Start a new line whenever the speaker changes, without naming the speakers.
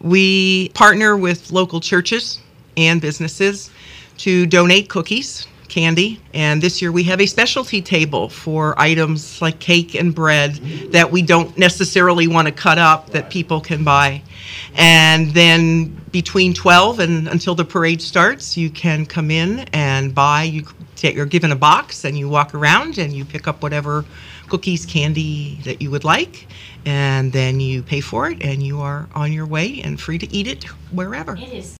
We partner with local churches and businesses to donate cookies, candy, and this year we have a specialty table for items like cake and bread that we don't necessarily want to cut up that people can buy. And then between 12 and until the parade starts, you can come in and buy. You're given a box and you walk around and you pick up whatever cookies, candy that you would like, and then you pay for it and you are on your way and free to eat it wherever.
It is